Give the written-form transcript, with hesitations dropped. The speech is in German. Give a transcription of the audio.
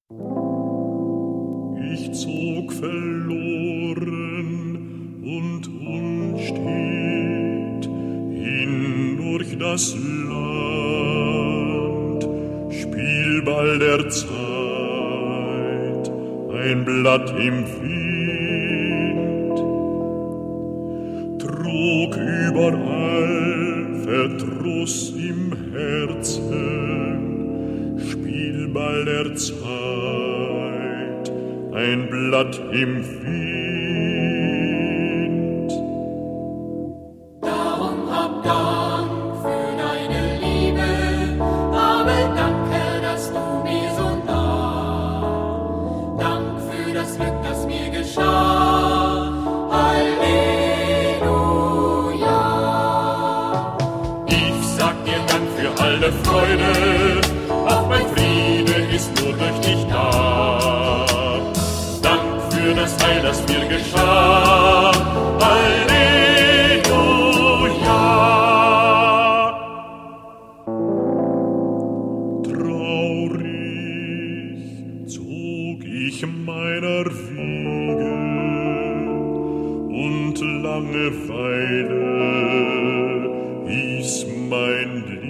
Ich zog verloren und unstet hin durch das Land, Spielball der Zeit, ein Blatt im Wind, trug überall Verdruss im Herzen, Spielball der Zeit, ein Blatt im Wind. Darum hab Dank für deine Liebe, aber danke, dass du mir so nah. Dank für das Glück, das mir geschah. Halleluja. Ich sag dir Dank für alle Freude, auch mein Friede ist nur durch dich da. Dank für das Heil, das mir geschah. Halleluja. Traurig zog ich meiner Wiege und Langeweile hieß mein Lied.